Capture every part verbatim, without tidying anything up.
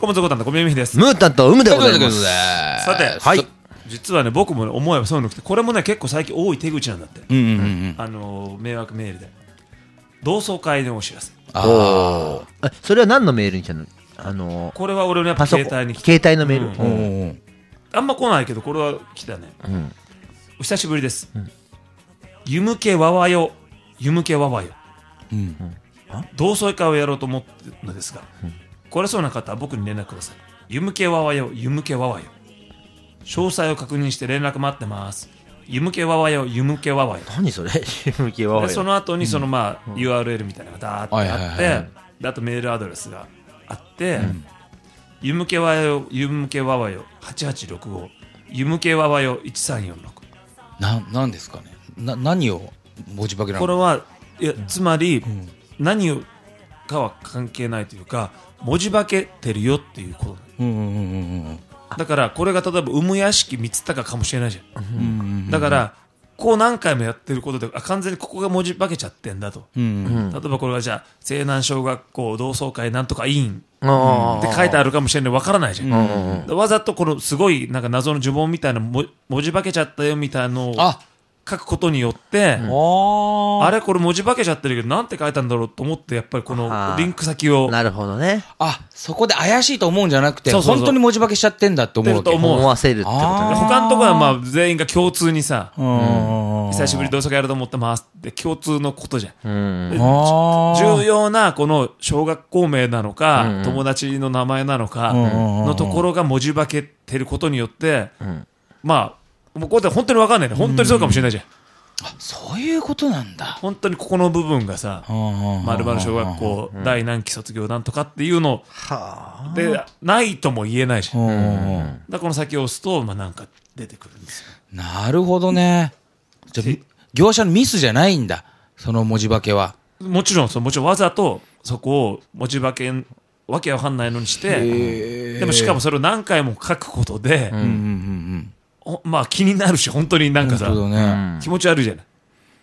コムズコタンと小宮美です。 ムータンとウムでございます。 さて、 はい、 実はね僕も、ね、思えばそういうの来て、これもね結構最近多い手口なんだって、 うんうんうん、 あの迷惑メールで同窓会のお知らせ。 ああ、それは何のメールに来たの？あのー、 これは俺のやっぱ携帯に来た。 携帯のメール、うんうん、あんま来ないけどこれは来たね、うん、お久しぶりです、うん、ゆむけわわよゆむけわわよ、うん、同窓会をやろうと思ってるのですが、うん、来れそうな方は僕に連絡ください。ゆむけわわよゆむけわわよ、詳細を確認して連絡待ってます。ゆむけわわよゆむけわわよ。 何それゆむけわわよ。 でその後にそのまあ、うん、ユーアールエル みたいなのがダーってあって、はいはいはい、であとメールアドレスがあって、うん、ゆむけわよゆむけわわよはちはちろくご、ゆむけわわよいちさんよんろく。 な、なんですかね。な、何を文字化けなの？ これはいやつまり、うん、何をかは関係ないというか文字化けてるよっていうこと、うんうんうんうん、だからこれが例えば産屋敷三鷹かもしれないじゃん、うんうんうん、だからこう何回もやってることであ完全にここが文字化けちゃってんだと、うんうん、例えばこれはじゃあ西南小学校同窓会なんとか委員って書いてあるかもしれない、分からないじゃん、うんうん、わざとこのすごいなんか謎の呪文みたいな文字化けちゃったよみたいなのを書くことによって、うん、あれこれ文字化けちゃってるけどなんて書いたんだろうと思ってやっぱりこのリンク先を、 なるほどね、 あそこで怪しいと思うんじゃなくてそうそうそう本当に文字化けしちゃってんだって思うわけ、 思わせるってことね。 他のところはまあ全員が共通にさ、うん、久しぶり同窓会やると思ってますって共通のことじゃん、うん、重要なこの小学校名なのか、うん、友達の名前なのかのところが文字化けてることによって、うん、まあもうこうやって本当に分かんないね、本当にそうかもしれないじゃん、 あそういうことなんだ。 本当にここの部分がさ丸々小学校第何期卒業なんとかっていうのでないとも言えないじゃん、だからこの先を押すとまあなんか出てくるんですよ。 なるほどね。じゃあ業者のミスじゃないんだその文字化けは。 もちろんそうもちろんわざとそこを文字化けわけわかんないのにして、でもしかもそれを何回も書くことで、うんうんうんうんまあ気になるし本当になんかさ、ね、気持ち悪いじゃない、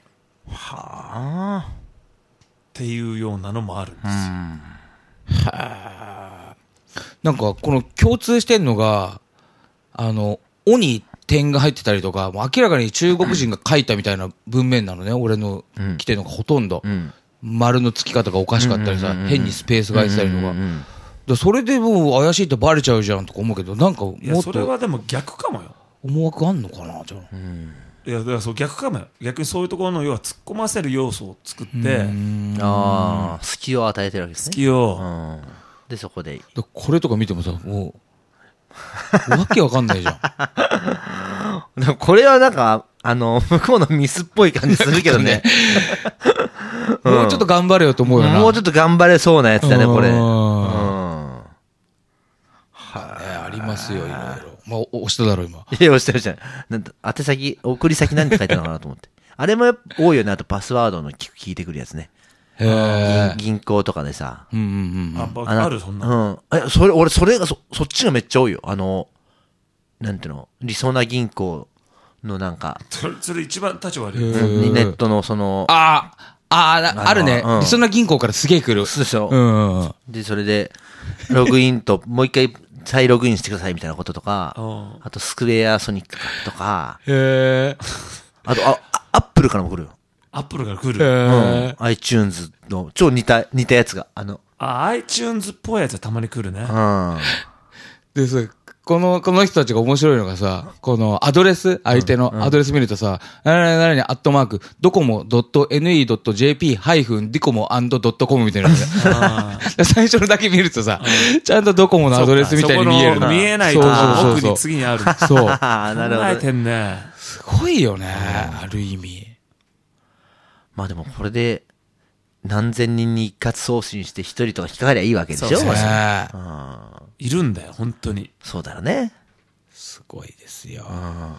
はあっていうようなのもあるんですよ、うん、はあなんかこの共通してんのがあの「お」に点が入ってたりとかもう明らかに中国人が書いたみたいな文面なのね、俺の来てるのがほとんど、うん、丸の付き方がおかしかったりさ、うんうんうんうん、変にスペースが空いてたりとか、うんうんうんうん、それでもう怪しいってバレちゃうじゃんとか思うけどなんかもっといやそれはでも逆かもよ。 思惑あんのかなじゃあ、うん、 いやだからそう逆かもよ。逆にそういうところの要は突っ込ませる要素を作ってあ隙を与えてるわけですね。 隙を、うん、 でそこでこれとか見てもさもうわけわかんないじゃんでもこれはなんかあの向こうのミスっぽい感じするけどねうん、もうちょっと頑張れよと思うよな。 もうちょっと頑張れそうなやつだねこれ、うん、 はいありますよいろいろ。まあ、押しただろ今。 いや押してるじゃん。なんと宛先送り先何て書いてあるのかなと思って。あれも多いよね。あとパスワードの聞いてくるやつね。へー 銀, 銀行とかでさ。うんうんうん。あ、あ, あるそんな。 うん。え、それ俺それが そ, そっちがめっちゃ多いよ。あのなんていうのりそな銀行のなんか。 それそれ一番立ち悪い。 ネットのその。 ああああるね。りそな銀行からすげえ来る。 そうでしょ。うんうん。でそれでログインともう一回。再ログインしてくださいみたいなこととか、あとスクエアソニックとか、へあとあアップルからも来るよ。 アップルから来る。 うん、iTunes の超似た似たやつがあのあ iTunes っぽいやつはたまに来るね。 うん。でさこのこの人たちが面白いのがさこのアドレス相手のアドレス見るとさ、うんうん、何々アットマークドコモドット エヌイードットジェーピー ハイフンディコモアンドドットコムみたいな最初のだけ見るとさ、うん、ちゃんとドコモのアドレスみたいに見えるの。 見えないと奥に次にある。 そう。 なるほど。考えてんね。 すごいよね、ある意味。 まあでもこれで何千人に一括送信して一人とか引っかかりゃいいわけでしょ。そうですね。 いるんだよ本当に。 そうだよね。 すごいですよ。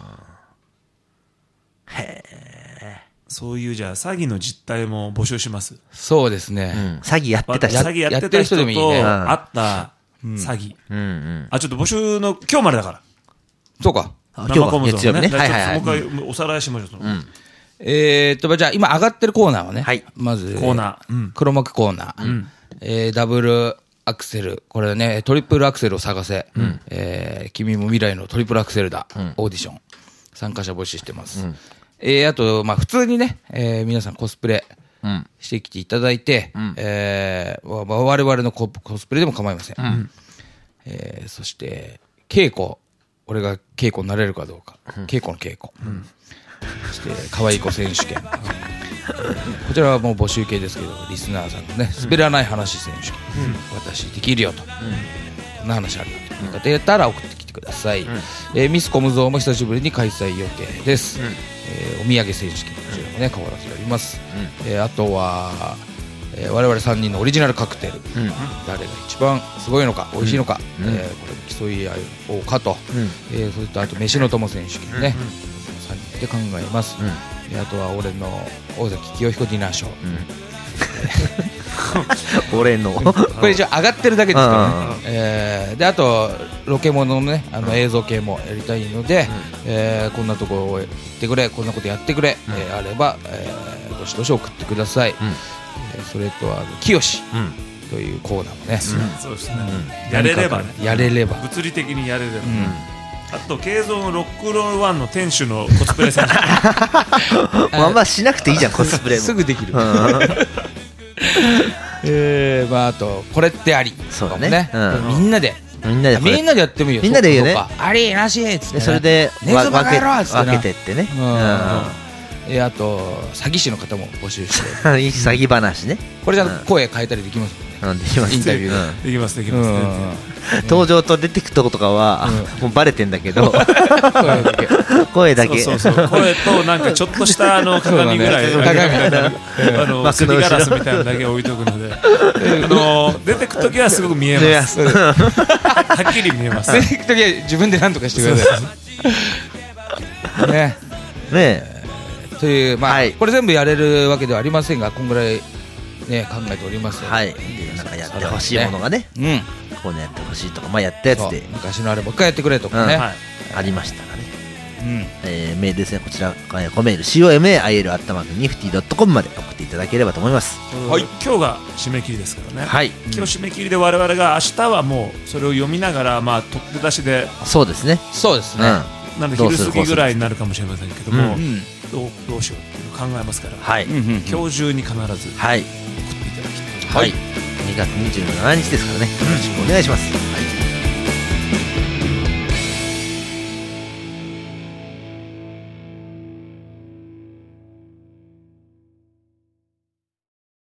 へえ。そういうじゃあ詐欺の実態も募集します。 そうですね。 うん、詐欺やってた人、 詐欺やってた人と会った詐欺。うんうん、あちょっと募集の今日までだから。 そうか。 今日は月曜日ね。 はいはいはい。もう一回おさらいしましょう。うん、 えーっとじゃあ今上がってるコーナーはね。はい。まずコーナー、 うん、黒幕コーナー、うん、えー、ダブルアクセル、これね、トリプルアクセルを探せ、うんえー、君も未来のトリプルアクセルだ、うん、オーディション、参加者募集してます。うんえー、あと、まあ、普通にね、えー、皆さんコスプレしてきていただいて、うんえー、我々の コ, コスプレでも構いません。うんえー、そして、稽古、俺が稽古になれるかどうか、うん、稽古の稽古。うん、そして、可愛い子選手権。こちらはもう募集系ですけど、リスナーさんのね、滑らない話選手権、うん、私できるよと、うん、こんな話あるよという方やったら送ってきてください。うんえー、ミスコムゾーも久しぶりに開催予定です。うんえー、お土産選手権、こちらもね、変わらずやります。うんえー、あとは、えー、我々さんにんのオリジナルカクテル、うん、誰が一番すごいのか、美味しいのか、うんえー、これも競い合おうかと、うんえー、それとあと飯の友選手権ね、うん、さんにんで考えます。うんあとは俺の大崎清彦ディナーショー、 うん、俺のこれ一応上がってるだけですからね、えー、であとロケモノのねあの映像系もやりたいので、うんえー、こんなところを行ってくれこんなことやってくれ、うんえー、あれば、えー、どしどし送ってください、うんえー、それとあの清し、うんというコーナーもね、うん、 そうですね、うん、やれればねやれれば物理的にやれれば、うんあと、慶三のロックロールワンの店主のコスプレ選手あんましなくていいじゃん、コスプレも。 すぐできる。えー、まあ、あと、これってあり。 そうだね。 みんなで。 みんなで。 みんなでやってもいいよ。 みんなで言うね。 ありなしっつって。 それで、 分けてってね。 えあと、詐欺師の方も募集して。 詐欺話ね。 これじゃ声変えたりできますもんね。 できます。 インタビューできます、できます。 登場と出てくとことかは、もうバレてんだけど、声だけ。 そうそうそう。声と、なんかちょっとしたあの鏡ぐらい、あの、すりガラスみたいなのだけ置いとくので、あの、出てくときはすごく見えます。はっきり見えます。 出てくときは自分で何とかしてください。ね。 ねという、まあ、これ全部やれるわけではありませんが、こんぐらいね、考えております。 はい。なんかやってほしいものがね。うん。こうやってほしいとか、まあやったやつで。 昔のあれもう一回やってくれとかね。 ありましたらね。うん。えメールですね、こちら、コメール、コマイル アットマークニフティドットコム まで送っていただければと思います。 はい。今日が締め切りですからね。はい。今日締め切りで我々が明日はもうそれを読みながら、まあ、取って出しで。 そうですね。 そうですね。 なので昼過ぎぐらいになるかもしれませんけども、どうどうしようっていうのを考えますから、はい、今日中に必ず送っていただきたい。 はい、にがつにじゅうしちにちですからね、よろしくお願いします。はい